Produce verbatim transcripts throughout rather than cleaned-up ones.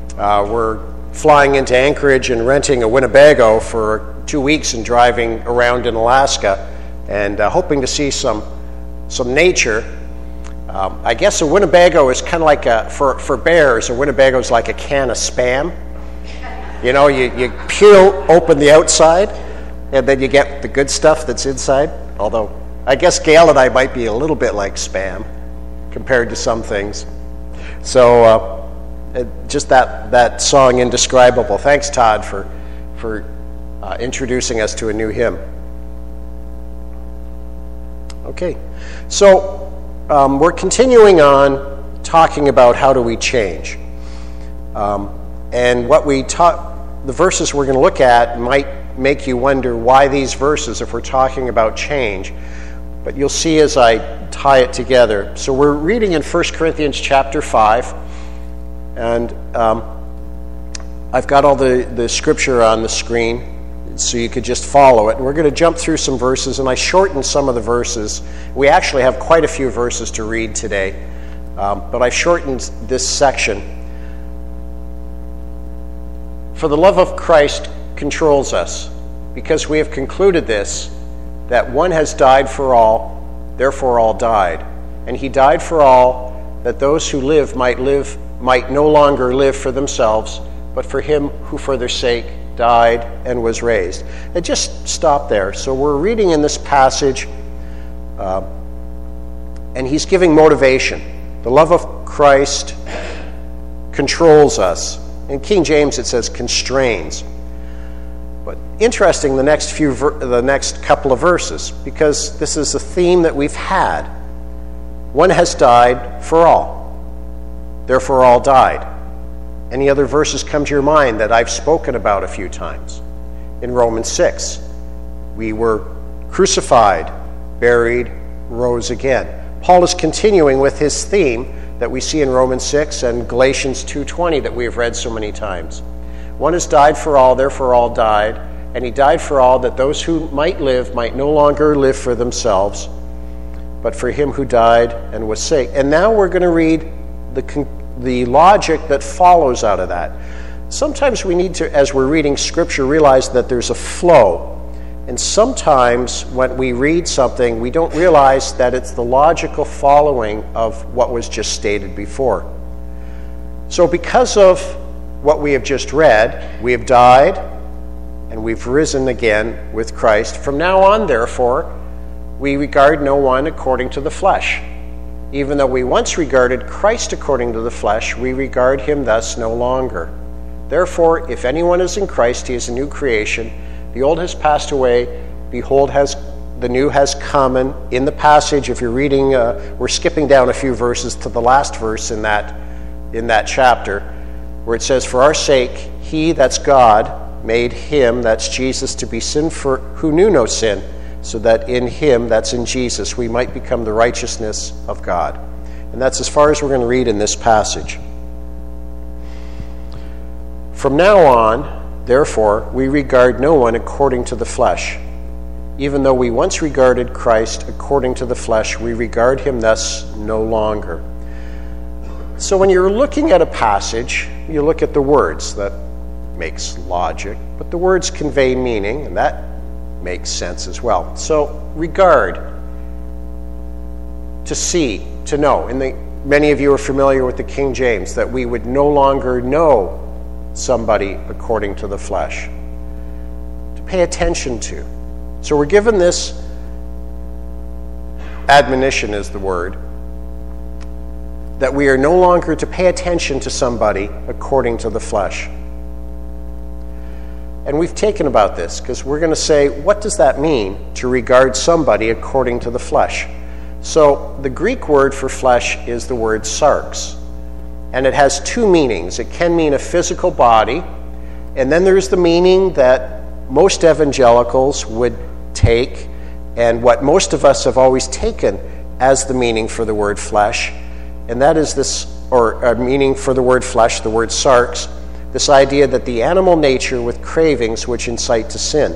Uh, we're flying into Anchorage and renting a Winnebago for two weeks and driving around in Alaska and uh, hoping to see some some nature. Um, I guess a Winnebago is kind of like a, for, for bears, a Winnebago is like a can of Spam. You know, you, you peel open the outside and then you get the good stuff that's inside. Although, I guess Gail and I might be a little bit like Spam compared to some things. So, uh, just that, that song, Indescribable. Thanks, Todd, for, for uh, introducing us to a new hymn. Okay, so um, we're continuing on talking about how do we change. Um, and what we taught, the verses we're going to look at might make you wonder why these verses if we're talking about change. But you'll see as I tie it together. So we're reading in First Corinthians chapter five. And um, I've got all the, the scripture on the screen so you could just follow it. And we're going to jump through some verses, and I shortened some of the verses. We actually have quite a few verses to read today, um, but I shortened this section. For the love of Christ controls us, because we have concluded this, that one has died for all, therefore all died. And he died for all, that those who live might live might no longer live for themselves, but for him who for their sake died and was raised. And just stop there. So we're reading in this passage, uh, and he's giving motivation. The love of Christ controls us. In King James it says constrains. But interesting, the next few, ver- the next couple of verses, because this is a theme that we've had. One has died for all. Therefore all died. Any other verses come to your mind that I've spoken about a few times? In Romans six, we were crucified, buried, rose again. Paul is continuing with his theme that we see in Romans six and Galatians two twenty that we have read so many times. One has died for all, therefore all died, and he died for all that those who might live might no longer live for themselves, but for him who died and was sick. And now we're going to read the conclusion, the logic that follows out of that. Sometimes we need to, as we're reading Scripture, realize that there's a flow. And sometimes when we read something, we don't realize that it's the logical following of what was just stated before. So because of what we have just read, we have died and we've risen again with Christ. From now on, therefore, we regard no one according to the flesh. Even though we once regarded Christ according to the flesh, we regard him thus no longer. Therefore, if anyone is in Christ, he is a new creation. The old has passed away. Behold, has the new has come. And in the passage, if you're reading, uh, we're skipping down a few verses to the last verse in that, in that chapter, where it says, for our sake, he, that's God, made him, that's Jesus, to be sin for who knew no sin, so that in him, that's in Jesus, we might become the righteousness of God. And that's as far as we're going to read in this passage. From now on, therefore, we regard no one according to the flesh. Even though we once regarded Christ according to the flesh, we regard him thus no longer. So when you're looking at a passage, you look at the words. That makes logic, but the words convey meaning, and that makes sense as well. So, regard, to see, to know. And the, many of you are familiar with the King James, that we would no longer know somebody according to the flesh. To pay attention to. So we're given this admonition is the word, that we are no longer to pay attention to somebody according to the flesh. And we've taken about this because we're going to say, what does that mean to regard somebody according to the flesh? So the Greek word for flesh is the word sarx. And it has two meanings. It can mean a physical body, and then there's the meaning that most evangelicals would take, and what most of us have always taken as the meaning for the word flesh, and that is this, or a meaning for the word flesh, the word sarx, this idea that the animal nature with cravings which incite to sin.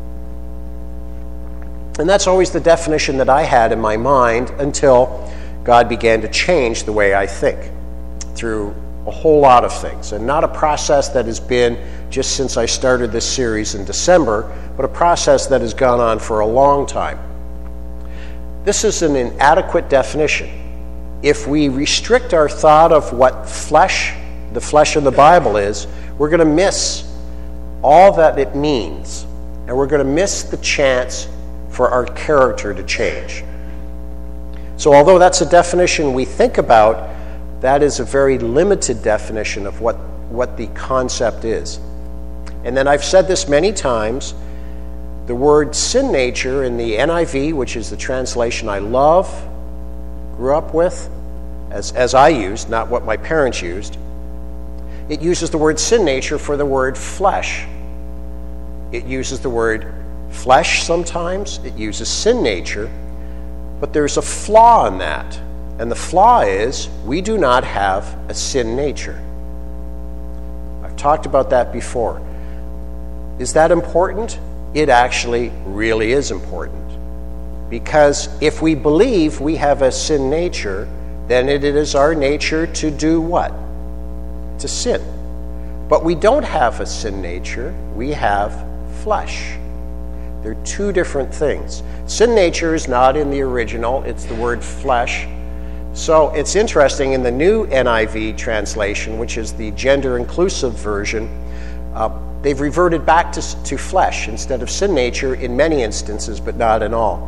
And that's always the definition that I had in my mind until God began to change the way I think through a whole lot of things, and not a process that has been just since I started this series in December, but a process that has gone on for a long time. This is an inadequate definition. If we restrict our thought of what flesh, the flesh of the Bible is, we're going to miss all that it means, and we're going to miss the chance for our character to change. So although that's a definition we think about, that is a very limited definition of what, what the concept is. And then I've said this many times, the word sin nature in the N I V, which is the translation I love, grew up with, as, as I used, not what my parents used, it uses the word sin nature for the word flesh. It uses the word flesh sometimes, it uses sin nature, but there's a flaw in that. And the flaw is we do not have a sin nature. I've talked about that before. Is that important? It actually really is important. Because if we believe we have a sin nature, then it is our nature to do what? To sin. But we don't have a sin nature, we have flesh. They're two different things. Sin nature is not in the original, it's the word flesh. So it's interesting, in the new N I V translation, which is the gender-inclusive version, uh, they've reverted back to, to flesh instead of sin nature in many instances, but not in all.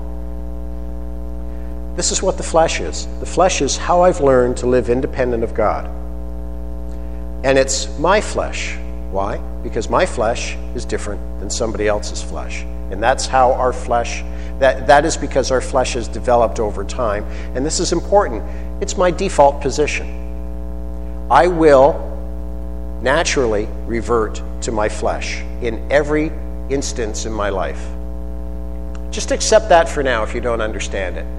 This is what the flesh is. The flesh is how I've learned to live independent of God. And it's my flesh. Why? Because my flesh is different than somebody else's flesh. And that's how our flesh, that, that is because our flesh has developed over time. And this is important. It's my default position. I will naturally revert to my flesh in every instance in my life. Just accept that for now if you don't understand it.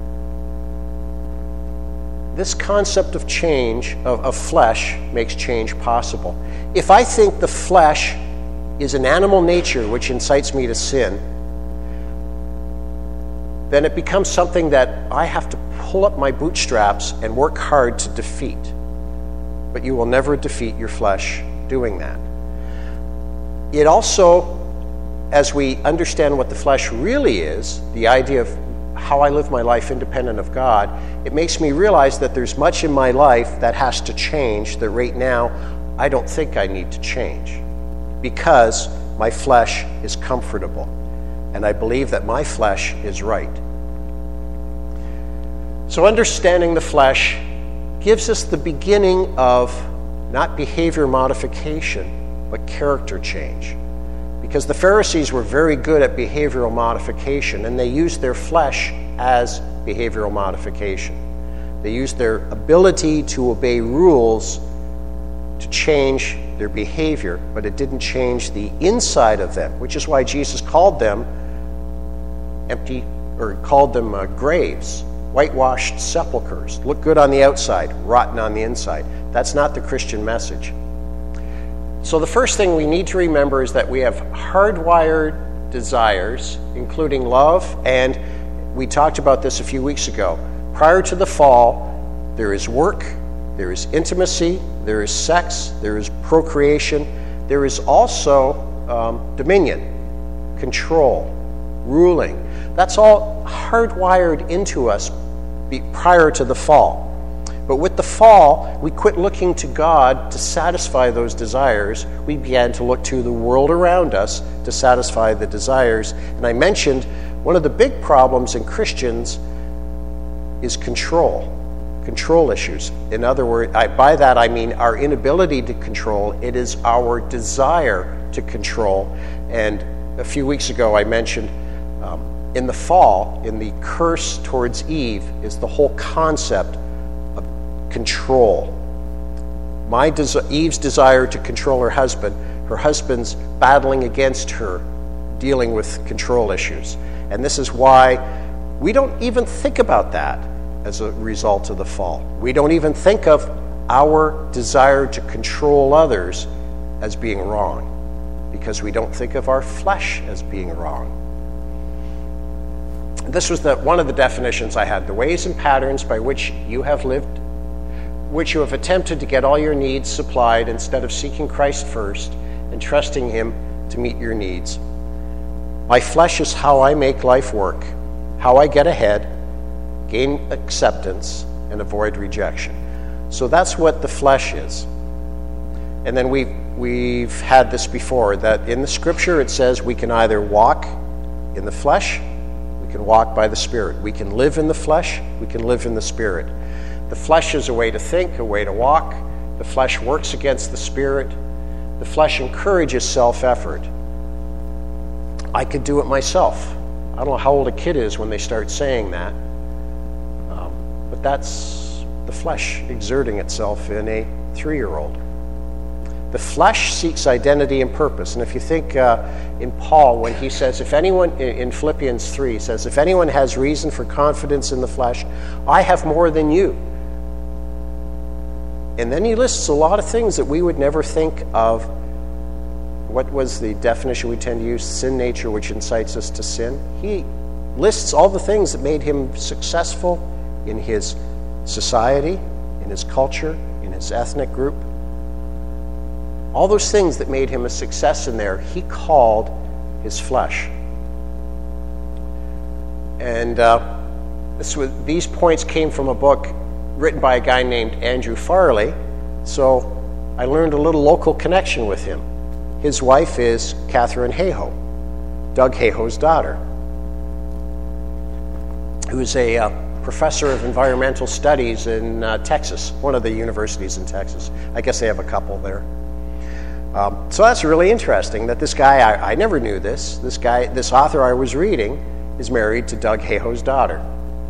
This concept of change, of, of flesh, makes change possible. If I think the flesh is an animal nature which incites me to sin, then it becomes something that I have to pull up my bootstraps and work hard to defeat. But you will never defeat your flesh doing that. It also, as we understand what the flesh really is, the idea of how I live my life independent of God, it makes me realize that there's much in my life that has to change that right now I don't think I need to change, because my flesh is comfortable and I believe that my flesh is right. So understanding the flesh gives us the beginning of not behavior modification, but character change. Because the Pharisees were very good at behavioral modification, and they used their flesh as behavioral modification. They used their ability to obey rules to change their behavior, but it didn't change the inside of them, which is why Jesus called them empty, or called them uh, graves, whitewashed sepulchers. Look good on the outside, rotten on the inside. That's not the Christian message. So the first thing we need to remember is that we have hardwired desires, including love, and we talked about this a few weeks ago. Prior to the fall, there is work, there is intimacy, there is sex, there is procreation, there is also um, dominion, control, ruling. That's all hardwired into us be, prior to the fall. But with the fall, we quit looking to God to satisfy those desires. We began to look to the world around us to satisfy the desires. And I mentioned one of the big problems in Christians is control, control issues. In other words, I, by that I mean our inability to control. It is our desire to control. And a few weeks ago I mentioned um, in the fall, in the curse towards Eve, is the whole concept control. My des- Eve's desire to control her husband, her husband's battling against her, dealing with control issues. And this is why we don't even think about that as a result of the fall. We don't even think of our desire to control others as being wrong, because we don't think of our flesh as being wrong. This was the, one of the definitions I had, the ways and patterns by which you have lived which you have attempted to get all your needs supplied instead of seeking Christ first and trusting him to meet your needs. My flesh is how I make life work, how I get ahead, gain acceptance, and avoid rejection. So that's what the flesh is. And then we've, we've had this before, that in the scripture it says we can either walk in the flesh, we can walk by the Spirit. We can live in the flesh, we can live in the Spirit. The flesh is a way to think, a way to walk. The flesh works against the Spirit. The flesh encourages self-effort. I could do it myself. I don't know how old a kid is when they start saying that. Um, but that's the flesh exerting itself in a three-year-old. The flesh seeks identity and purpose. And if you think uh, in Paul, when he says, if anyone, in Philippians three, he says, if anyone has reason for confidence in the flesh, I have more than you. And then he lists a lot of things that we would never think of. What was the definition we tend to use? Sin nature, which incites us to sin. He lists all the things that made him successful in his society, in his culture, in his ethnic group. All those things that made him a success in there, he called his flesh. And uh, this was, these points came from a book written by a guy named Andrew Farley. So I learned a little local connection with him. His wife is Catherine Hayhoe, Doug Hayhoe's daughter, who is a uh, professor of environmental studies in uh, Texas, one of the universities in Texas. I guess they have a couple there. Um, so that's really interesting that this guy, I, I never knew this, this guy, this author I was reading is married to Doug Hayhoe's daughter.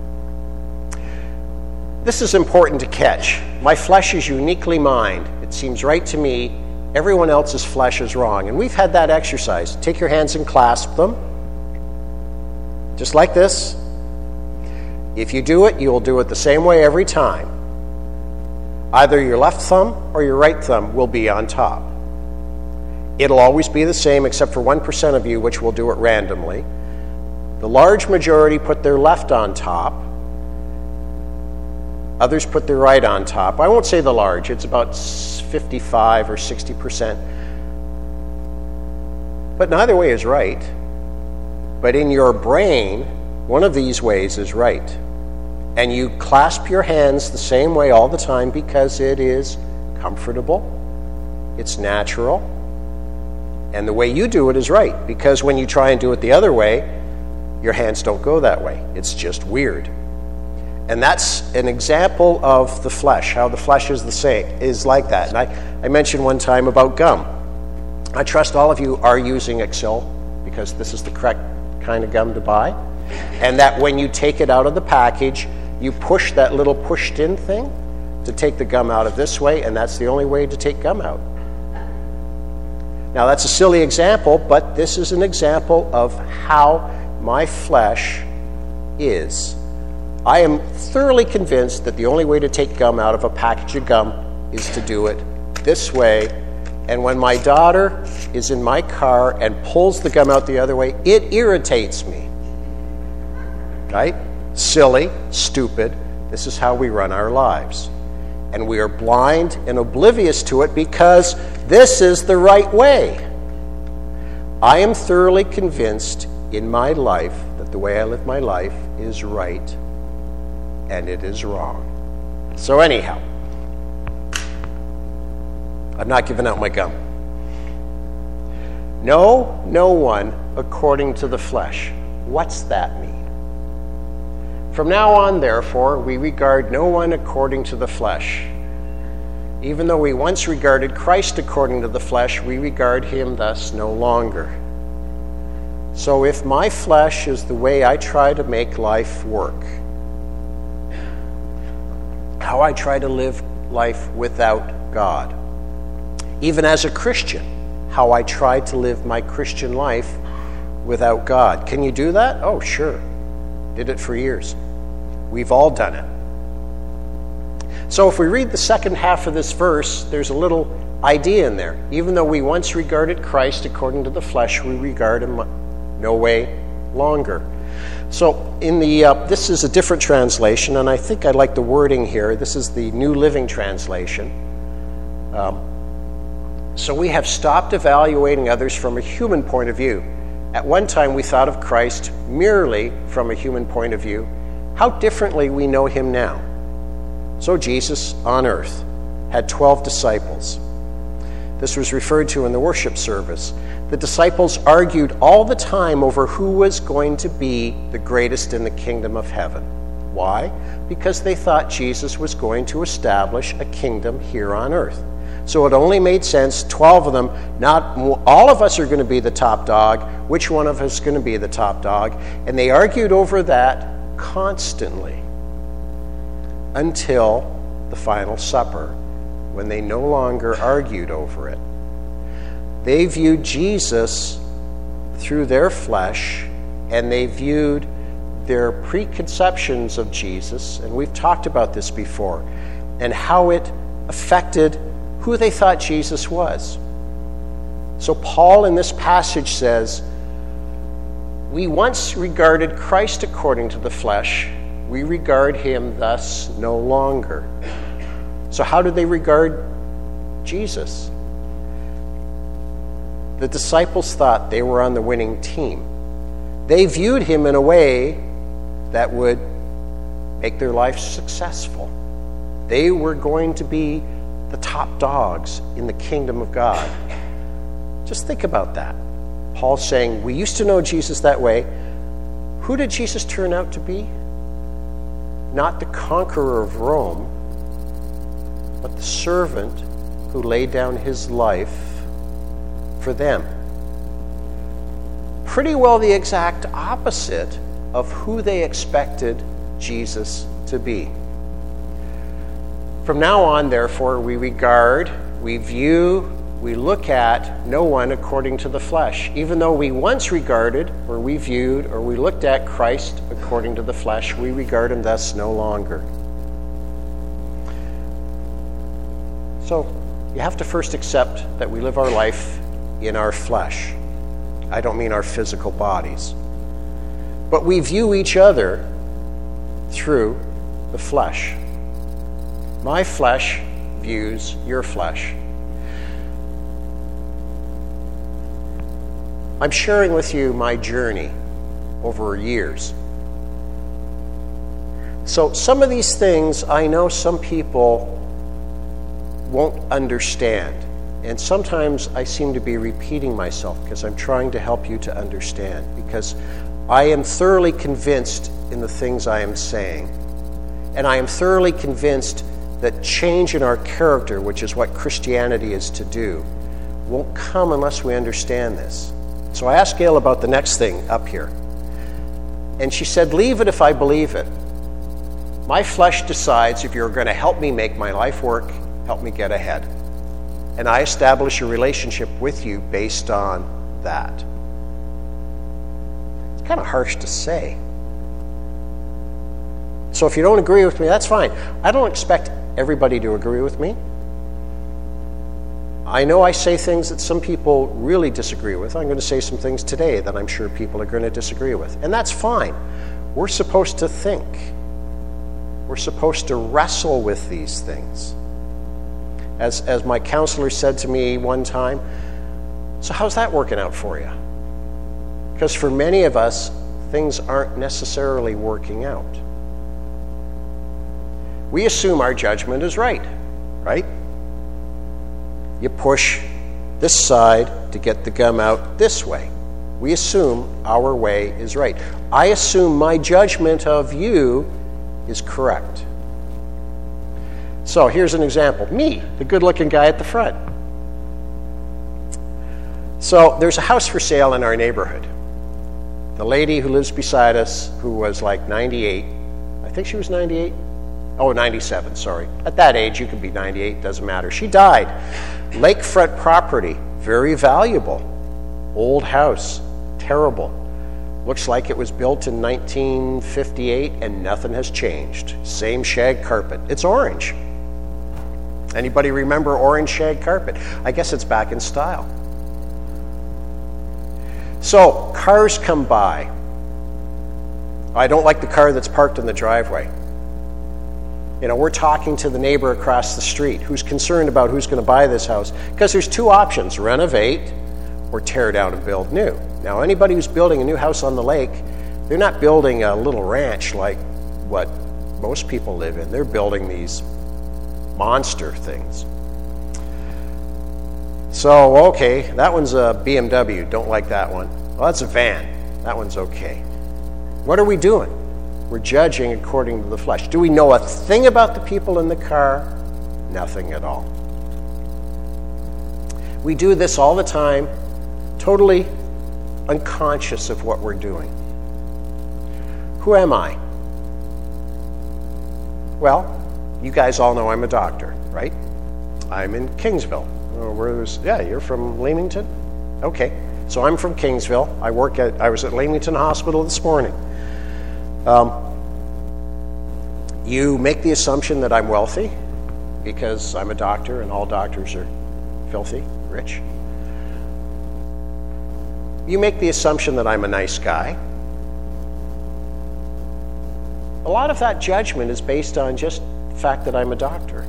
This is important to catch. My flesh is uniquely mine. It seems right to me. Everyone else's flesh is wrong. And we've had that exercise. Take your hands and clasp them. Just like this. If you do it, you will do it the same way every time. Either your left thumb or your right thumb will be on top. It'll always be the same except for one percent of you, which will do it randomly. The large majority put their left on top. Others put their right on top. I won't say the large. It's about fifty-five or sixty percent. But neither way is right. But in your brain, one of these ways is right. And you clasp your hands the same way all the time because it is comfortable, it's natural, and the way you do it is right. Because when you try and do it the other way, your hands don't go that way. It's just weird. And that's an example of the flesh, how the flesh is the same, is like that. And I, I mentioned one time about gum. I trust all of you are using Excel because this is the correct kind of gum to buy. And that when you take it out of the package, you push that little pushed-in thing to take the gum out of this way, and that's the only way to take gum out. Now, that's a silly example, but this is an example of how my flesh is. I am thoroughly convinced that the only way to take gum out of a package of gum is to do it this way. And when my daughter is in my car and pulls the gum out the other way, it irritates me. Right? Silly, stupid. This is how we run our lives. And we are blind and oblivious to it because this is the right way. I am thoroughly convinced in my life that the way I live my life is right. And it is wrong. So anyhow, I'm not giving out my gum. No, no one according to the flesh. What's that mean? From now on, therefore, we regard no one according to the flesh. Even though we once regarded Christ according to the flesh, we regard him thus no longer. So if my flesh is the way I try to make life work, how I try to live life without God. Even as a Christian, how I try to live my Christian life without God. Can you do that? Oh, sure. Did it for years. We've all done it. So if we read the second half of this verse, there's a little idea in there. Even though we once regarded Christ according to the flesh, we regard him no way longer. So in the uh, this is a different translation, and I think I like the wording here. This is the New Living Translation. Um, so we have stopped evaluating others from a human point of view. At one time we thought of Christ merely from a human point of view. How differently we know him now. So Jesus on earth had twelve disciples. This was referred to in the worship service. The disciples argued all the time over who was going to be the greatest in the kingdom of heaven. Why? Because they thought Jesus was going to establish a kingdom here on earth. So it only made sense, twelve of them, not all of us are going to be the top dog. Which one of us is going to be the top dog? And they argued over that constantly until the final supper, when they no longer argued over it. They viewed Jesus through their flesh, and they viewed their preconceptions of Jesus, and we've talked about this before, and how it affected who they thought Jesus was. So Paul in this passage says, we once regarded Christ according to the flesh, we regard him thus no longer. So how did they regard Jesus? The disciples thought they were on the winning team. They viewed him in a way that would make their life successful. They were going to be the top dogs in the kingdom of God. Just think about that. Paul's saying, we used to know Jesus that way. Who did Jesus turn out to be? Not the conqueror of Rome, but the servant who laid down his life for them. Pretty well the exact opposite of who they expected Jesus to be. From now on, therefore, we regard, we view, we look at no one according to the flesh. Even though we once regarded, or we viewed, or we looked at Christ according to the flesh, we regard him thus no longer. So, you have to first accept that we live our life in our flesh. I don't mean our physical bodies. But we view each other through the flesh. My flesh views your flesh. I'm sharing with you my journey over years. So some of these things I know some people won't understand. And sometimes I seem to be repeating myself because I'm trying to help you to understand. Because I am thoroughly convinced in the things I am saying. And I am thoroughly convinced that change in our character, which is what Christianity is to do, won't come unless we understand this. So I asked Gail about the next thing up here. And she said, leave it if I believe it. My flesh decides if you're going to help me make my life work, help me get ahead. And I establish a relationship with you based on that. It's kind of harsh to say. So if you don't agree with me, that's fine. I don't expect everybody to agree with me. I know I say things that some people really disagree with. I'm going to say some things today that I'm sure people are going to disagree with. And that's fine. We're supposed to think. We're supposed to wrestle with these things. As, as my counselor said to me one time, so how's that working out for you? Because for many of us, things aren't necessarily working out. We assume our judgment is right, right? You push this side to get the gum out this way. We assume our way is right. I assume my judgment of you is correct. So here's an example. Me, the good-looking guy at the front. So there's a house for sale in our neighborhood. The lady who lives beside us, who was like ninety-eight, I think she was ninety-eight? Oh, ninety-seven, sorry. At that age, you could be ninety-eight, doesn't matter. She died. Lakefront property, very valuable. Old house, terrible. Looks like it was built in nineteen fifty-eight and nothing has changed. Same shag carpet. It's orange. Anybody remember orange shag carpet? I guess it's back in style. So, cars come by. I don't like the car that's parked in the driveway. You know, we're talking to the neighbor across the street who's concerned about who's going to buy this house, because there's two options: renovate or tear down and build new. Now, anybody who's building a new house on the lake, they're not building a little ranch like what most people live in. They're building these monster things. So, okay, that one's a B M W. Don't like that one. Well, that's a van. That one's okay. What are we doing? We're judging according to the flesh. Do we know a thing about the people in the car? Nothing at all. We do this all the time, totally unconscious of what we're doing. Who am I? Well, you guys all know I'm a doctor, right? I'm in Kingsville. Oh, where's, yeah, you're from Leamington? Okay, so I'm from Kingsville. I work at, I was at Leamington Hospital this morning. Um, you make the assumption that I'm wealthy because I'm a doctor and all doctors are filthy, rich. You make the assumption that I'm a nice guy. A lot of that judgment is based on just the fact that I'm a doctor.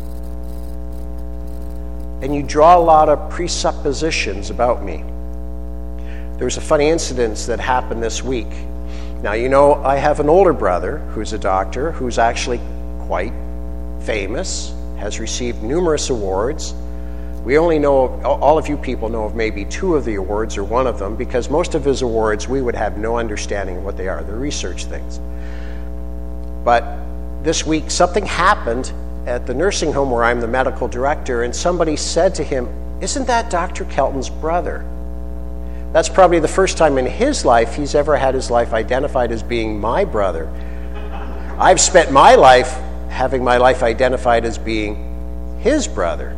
And you draw a lot of presuppositions about me. There was a funny incident that happened this week. Now, you know, I have an older brother who's a doctor, who's actually quite famous, has received numerous awards. We only know, all of you people know of maybe two of the awards or one of them, because most of his awards we would have no understanding of what they are. They're research things. But this week something happened at the nursing home where I'm the medical director, and somebody said to him, "Isn't that Doctor Kelton's brother?" That's probably the first time in his life he's ever had his life identified as being my brother. I've spent my life having my life identified as being his brother.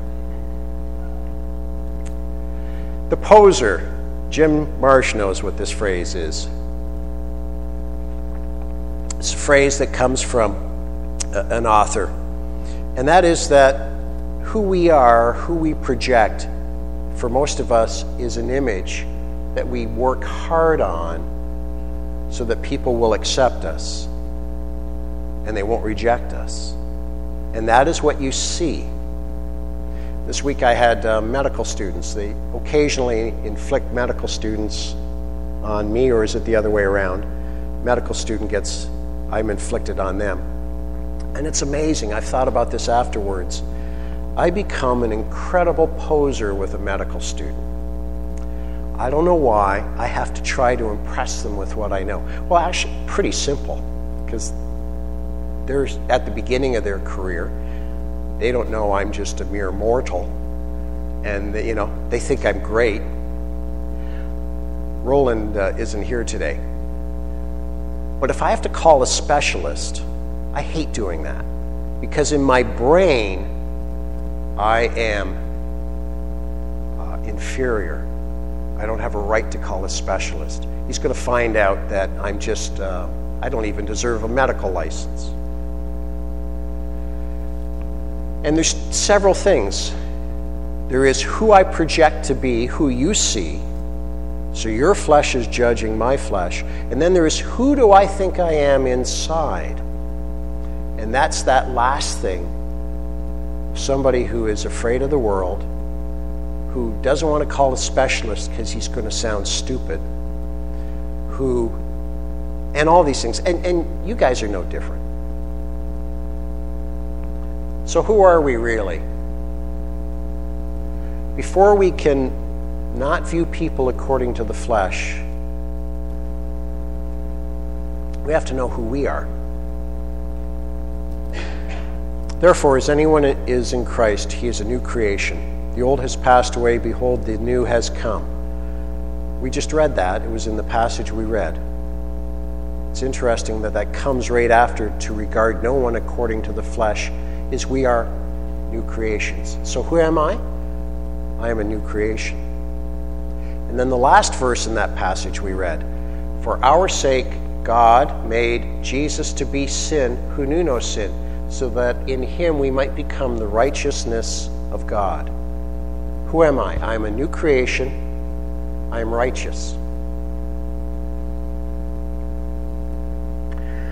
The poser, Jim Marsh knows what this phrase is. It's a phrase that comes from an author, and that is that who we are, who we project, for most of us is an image that we work hard on so that people will accept us and they won't reject us. And that is what you see. This week I had uh, medical students. They occasionally inflict medical students on me, or is it the other way around? Medical student gets, I'm inflicted on them. And it's amazing. I've thought about this afterwards. I become an incredible poser with a medical student. I don't know why. I have to try to impress them with what I know. Well, actually, pretty simple, because they're at the beginning of their career. They don't know I'm just a mere mortal, and they, you know, they think I'm great. Roland uh, isn't here today, but if I have to call a specialist, I hate doing that, because in my brain I am uh, inferior. I don't have a right to call a specialist. He's going to find out that I'm just, uh, I don't even deserve a medical license. And there's several things. There is who I project to be, who you see. So your flesh is judging my flesh. And then there is who do I think I am inside. And that's that last thing. Somebody who is afraid of the world, who doesn't want to call a specialist because he's going to sound stupid, who, and all these things. And, and you guys are no different. So who are we really? Before we can not view people according to the flesh, we have to know who we are. Therefore, as anyone is in Christ, he is a new creation. The old has passed away, behold, the new has come. We just read that. It was in the passage we read. It's interesting that that comes right after to regard no one according to the flesh, is we are new creations. So who am I? I am a new creation. And then the last verse in that passage we read, for our sake God made Jesus to be sin who knew no sin, so that in him we might become the righteousness of God. Who am I? I am a new creation. I am righteous.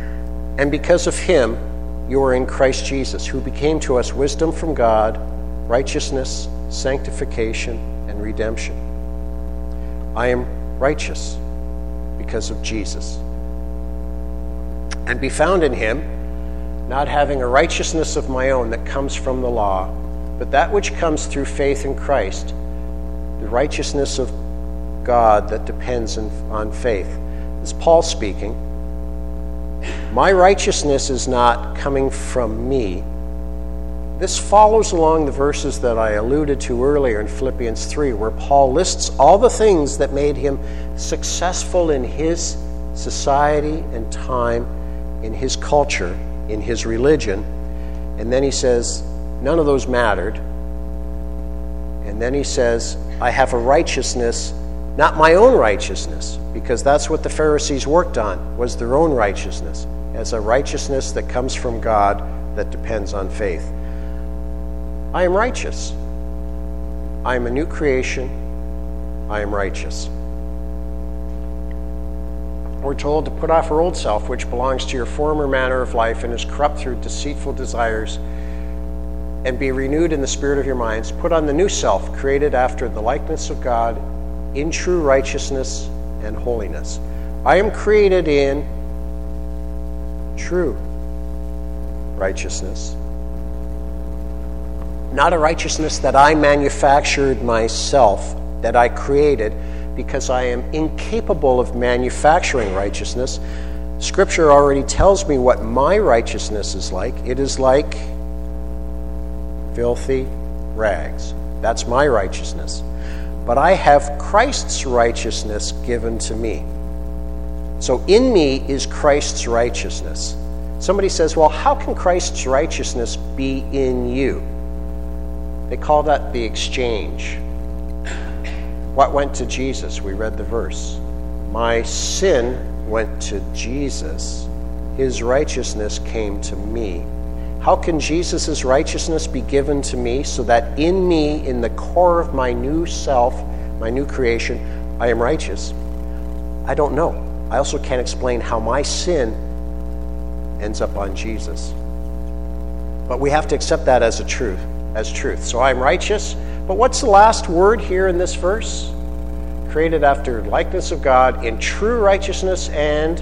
And because of him, you are in Christ Jesus, who became to us wisdom from God, righteousness, sanctification, and redemption. I am righteous because of Jesus. And be found in him, not having a righteousness of my own that comes from the law, but that which comes through faith in Christ, the righteousness of God that depends on faith. This is Paul speaking. My righteousness is not coming from me. This follows along the verses that I alluded to earlier in Philippians three, where Paul lists all the things that made him successful in his society and time, in his culture, in his religion. And then he says, none of those mattered. And then he says, I have a righteousness, not my own righteousness, because that's what the Pharisees worked on, was their own righteousness, as a righteousness that comes from God that depends on faith. I am righteous. I am a new creation. I am righteous. We're told to put off our old self, which belongs to your former manner of life and is corrupt through deceitful desires, and be renewed in the spirit of your minds. Put on the new self, created after the likeness of God, in true righteousness and holiness. I am created in true righteousness. Not a righteousness that I manufactured myself, that I created, because I am incapable of manufacturing righteousness. Scripture already tells me what my righteousness is like. It is like filthy rags. That's my righteousness. But I have Christ's righteousness given to me. So in me is Christ's righteousness. Somebody says, well, how can Christ's righteousness be in you? They call that the exchange. What went to Jesus? We read the verse. My sin went to Jesus. His righteousness came to me. How can Jesus' righteousness be given to me so that in me, in the core of my new self, my new creation, I am righteous? I don't know. I also can't explain how my sin ends up on Jesus. But we have to accept that as a truth, as truth. So I'm righteous, but what's the last word here in this verse? Created after likeness of God in true righteousness, and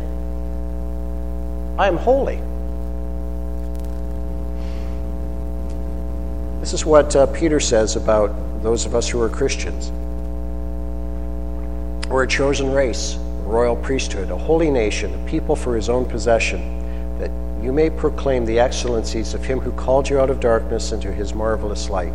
I am holy. This is what uh, Peter says about those of us who are Christians. We're a chosen race, a royal priesthood, a holy nation, a people for his own possession, that you may proclaim the excellencies of him who called you out of darkness into his marvelous light.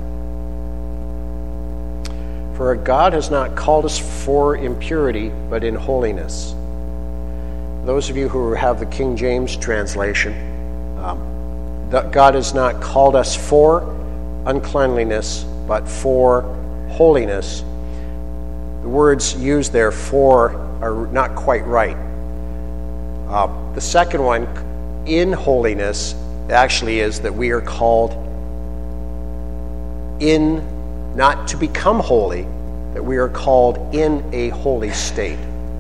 For God has not called us for impurity, but in holiness. Those of you who have the King James translation, um, that God has not called us for uncleanliness, but for holiness. The words used there, for, are not quite right. Uh, the second one, in holiness, actually is that we are called in, not to become holy, that we are called in a holy state.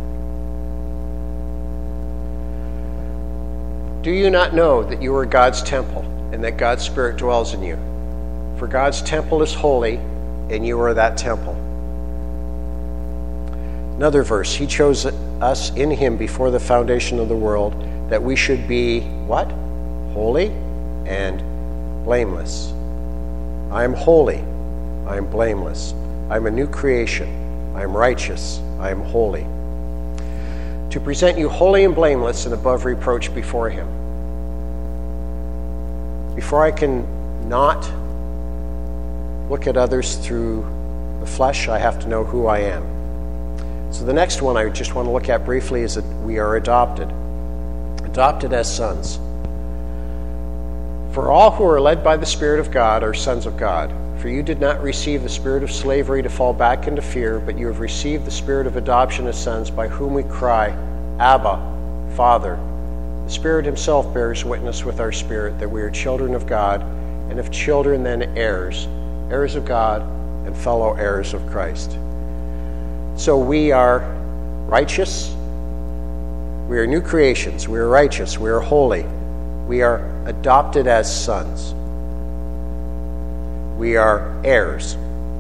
Do you not know that you are God's temple and that God's Spirit dwells in you? For God's temple is holy, and you are that temple. Another verse, he chose us in him before the foundation of the world, that we should be, what? Holy and blameless. I am holy. I am blameless. I am a new creation. I am righteous. I am holy. To present you holy and blameless and above reproach before him. Before I can not look at others through the flesh, I have to know who I am. So the next one I just want to look at briefly is that we are adopted. Adopted as sons. For all who are led by the Spirit of God are sons of God. For you did not receive the spirit of slavery to fall back into fear, but you have received the spirit of adoption as sons, by whom we cry, Abba, Father. The Spirit himself bears witness with our spirit that we are children of God, and if children, then heirs, heirs of God and fellow heirs of Christ. So we are righteous. We are new creations. We are righteous. We are holy. We are adopted as sons. We are heirs,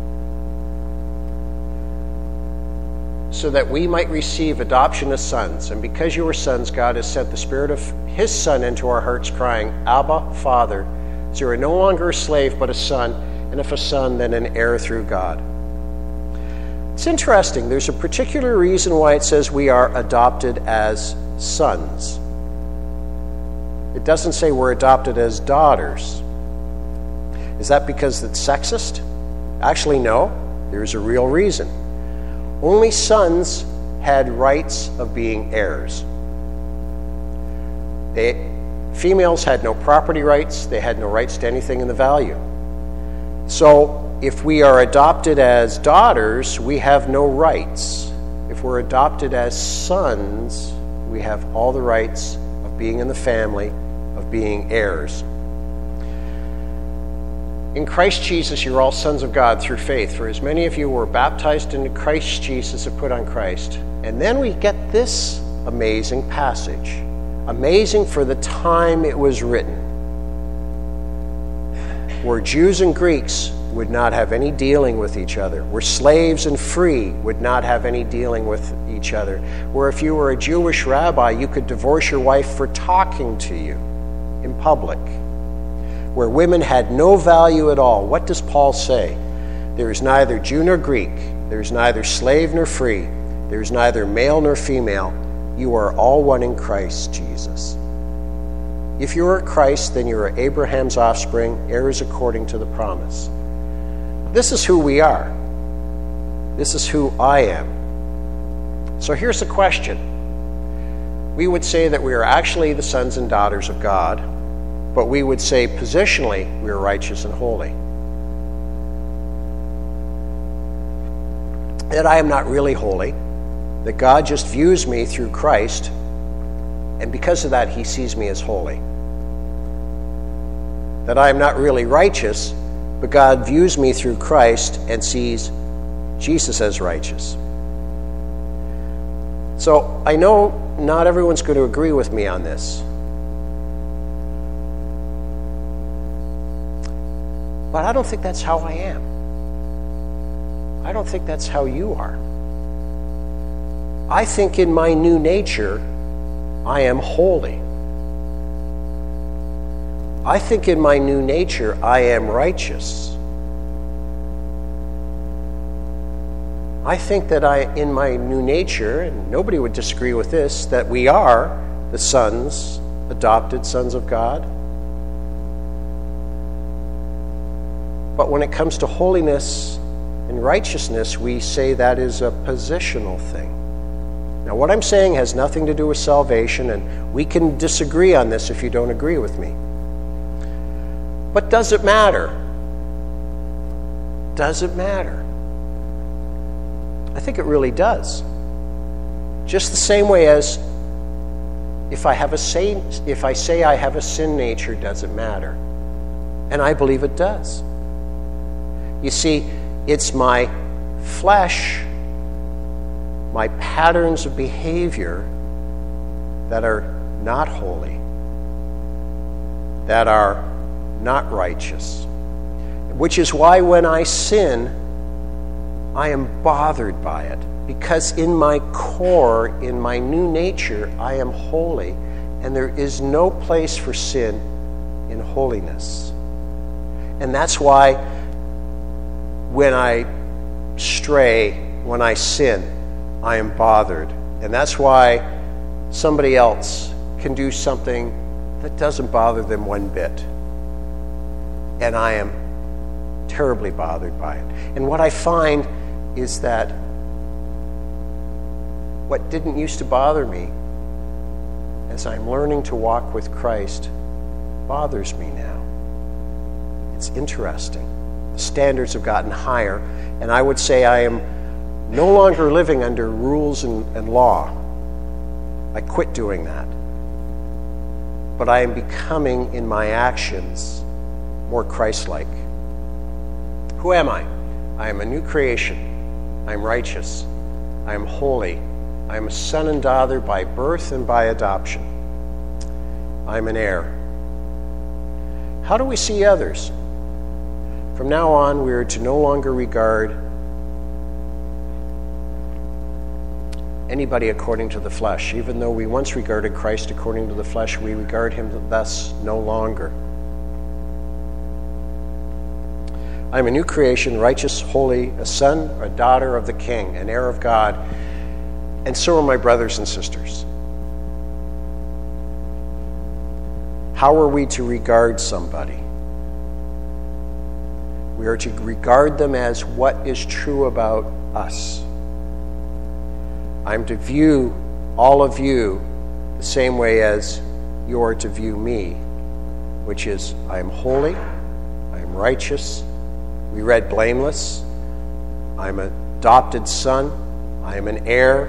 so that we might receive adoption as sons. And because you are sons, God has sent the Spirit of His Son into our hearts, crying, Abba, Father. So you are no longer a slave, but a son, and if a son, then an heir through God. It's interesting. There's a particular reason why it says we are adopted as sons. It doesn't say we're adopted as daughters. Is that because it's sexist? Actually, no. There's a real reason. Only sons had rights of being heirs. They, females had no property rights. They had no rights to anything in the value. So if we are adopted as daughters, we have no rights. If we're adopted as sons, we have all the rights of being in the family, of being heirs. In Christ Jesus, you're all sons of God through faith. For as many of you were baptized into Christ Jesus have put on Christ. And then we get this amazing passage. Amazing for the time it was written. Where Jews and Greeks would not have any dealing with each other. Where slaves and free would not have any dealing with each other. Where if you were a Jewish rabbi, you could divorce your wife for talking to you in public. Where women had no value at all. What does Paul say? There is neither Jew nor Greek. There is neither slave nor free. There is neither male nor female. You are all one in Christ Jesus. If you are Christ, then you are Abraham's offspring, heirs according to the promise. This is who we are. This is who I am. So here's the question. We would say that we are actually the sons and daughters of God, but we would say positionally we are righteous and holy. That I am not really holy, that God just views me through Christ, and because of that he sees me as holy. That I am not really righteous, but God views me through Christ and sees Jesus as righteous. So I know not everyone's going to agree with me on this. But I don't think that's how I am. I don't think that's how you are. I think in my new nature, I am holy. I think in my new nature, I am righteous. I think that I, in my new nature, and nobody would disagree with this, that we are the sons, adopted sons of God. But when it comes to holiness and righteousness, we say that is a positional thing. Now, what I'm saying has nothing to do with salvation, and we can disagree on this if you don't agree with me. But does it matter? Does it matter? I think it really does. Just the same way as if I have a say, if I say I have a sin nature, does it matter? And I believe it does. You see, it's my flesh, my patterns of behavior that are not holy, that are not righteous. Which is why when I sin, I am bothered by it. Because in my core, in my new nature, I am holy, and there is no place for sin in holiness. And that's why when I stray, when I sin, I am bothered. And that's why somebody else can do something that doesn't bother them one bit. And I am terribly bothered by it. And what I find is that what didn't used to bother me, as I'm learning to walk with Christ, bothers me now. It's interesting. The standards have gotten higher, and I would say I am no longer living under rules and, and law. I quit doing that. But I am becoming, in my actions, more Christ-like. Who am I? I am a new creation. I am righteous. I am holy. I am a son and daughter by birth and by adoption. I am an heir. How do we see others? From now on, we are to no longer regard anybody according to the flesh. Even though we once regarded Christ according to the flesh, we regard him thus no longer. I am a new creation, righteous, holy, a son or a daughter of the King, an heir of God, and so are my brothers and sisters. How are we to regard somebody? We are to regard them as what is true about us. I'm to view all of you the same way as you are to view me, which is I am holy, I am righteous. We read blameless. I'm an adopted son. I am an heir.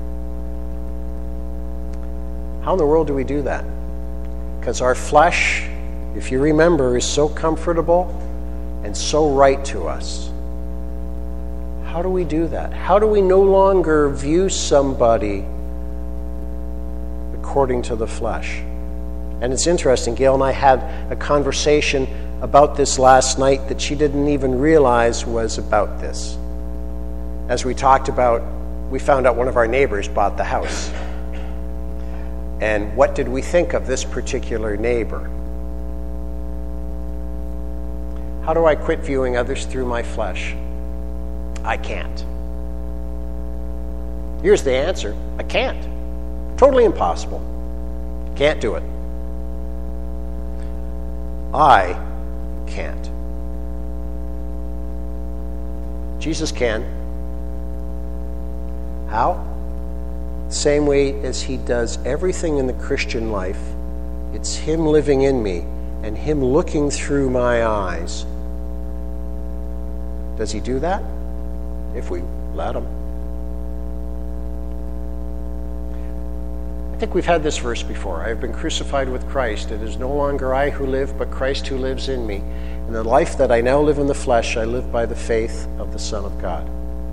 How in the world do we do that? Because our flesh, if you remember, is so comfortable and so right to us. How do we do that? How do we no longer view somebody according to the flesh? And it's interesting, Gail and I had a conversation about this last night that she didn't even realize was about this. As we talked about, we found out one of our neighbors bought the house. And what did we think of this particular neighbor? How do I quit viewing others through my flesh? I can't. Here's the answer. I can't. Totally impossible. Can't do it. I can't. Jesus can. How? Same way as he does everything in the Christian life. It's him living in me and him looking through my eyes. Does he do that? If we let him. I think we've had this verse before. I have been crucified with Christ. It is no longer I who live, but Christ who lives in me. In the life that I now live in the flesh, I live by the faith of the Son of God.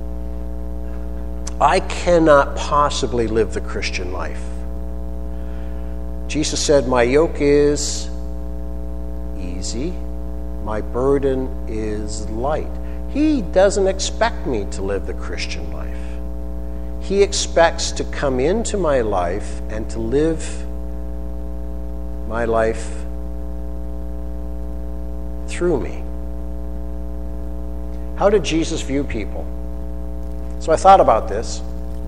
I cannot possibly live the Christian life. Jesus said, my yoke is easy, my burden is light. He doesn't expect me to live the Christian life. He expects to come into my life and to live my life through me. How did Jesus view people? So I thought about this.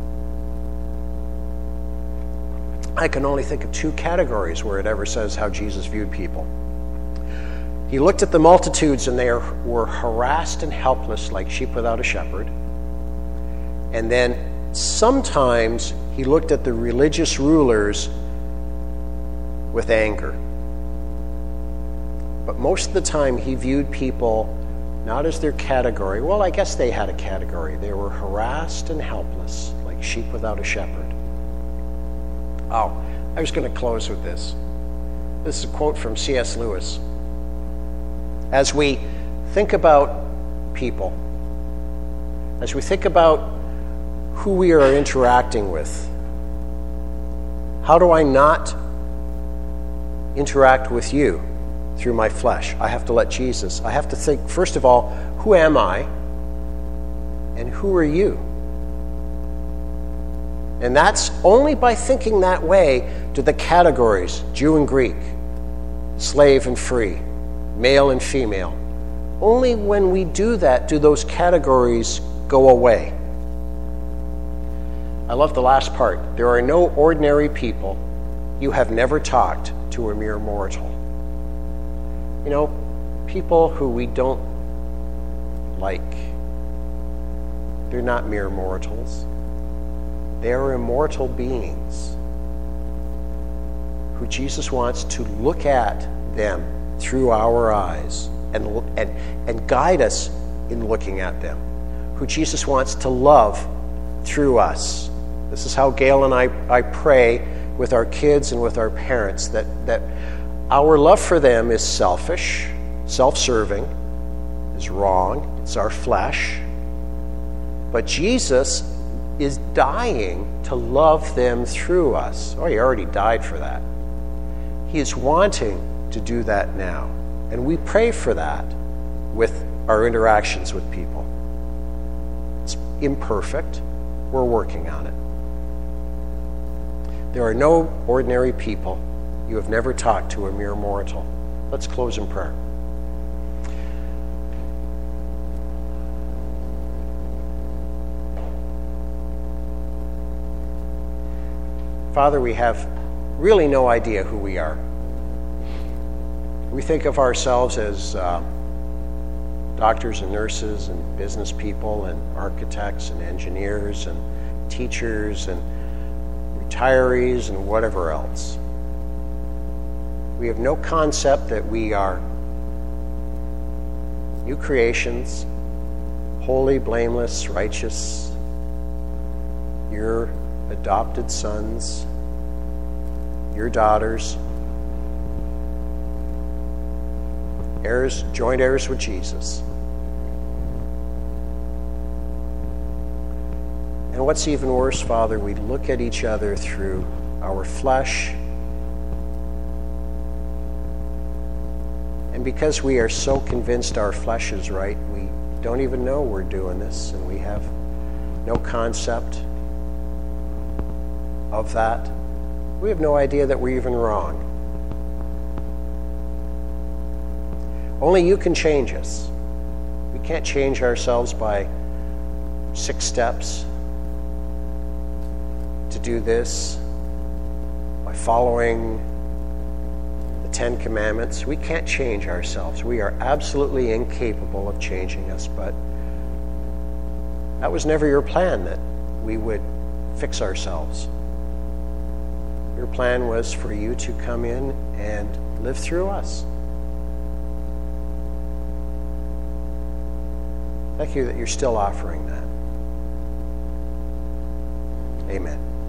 I can only think of two categories where it ever says how Jesus viewed people. He looked at the multitudes and they were harassed and helpless like sheep without a shepherd. And then sometimes he looked at the religious rulers with anger. But most of the time he viewed people not as their category. Well, I guess they had a category. They were harassed and helpless like sheep without a shepherd. Oh, I was going to close with this. This is a quote from C S Lewis. As we think about people, as we think about who we are interacting with, how do I not interact with you through my flesh? I have to let Jesus. I have to think, first of all, who am I? And who are you? And that's only by thinking that way do the categories, Jew and Greek, slave and free, male and female. Only when we do that do those categories go away. I love the last part. There are no ordinary people. You have never talked to a mere mortal. You know, people who we don't like, they're not mere mortals. They are immortal beings who Jesus wants to look at them through our eyes and, and, and guide us in looking at them, who Jesus wants to love through us. This is how Gail and I, I pray with our kids and with our parents, that, that our love for them is selfish, self-serving, is wrong, it's our flesh. But Jesus is dying to love them through us. Oh, he already died for that. He is wanting to do that now. And we pray for that with our interactions with people. It's imperfect. We're working on it. There are no ordinary people. You have never talked to a mere mortal. Let's close in prayer. Father, we have really no idea who we are. We think of ourselves as uh, doctors and nurses and business people and architects and engineers and teachers and retirees and whatever else. We have no concept that we are new creations, holy, blameless, righteous, your adopted sons, your daughters, heirs, joint heirs with Jesus. And what's even worse, Father, we look at each other through our flesh. And because we are so convinced our flesh is right, we don't even know we're doing this, and we have no concept of that. We have no idea that we're even wrong. Only you can change us. We can't change ourselves by six steps to do this, by following the Ten Commandments. We can't change ourselves. We are absolutely incapable of changing us, but that was never your plan, that we would fix ourselves. Your plan was for you to come in and live through us. Thank you that you're still offering that. Amen.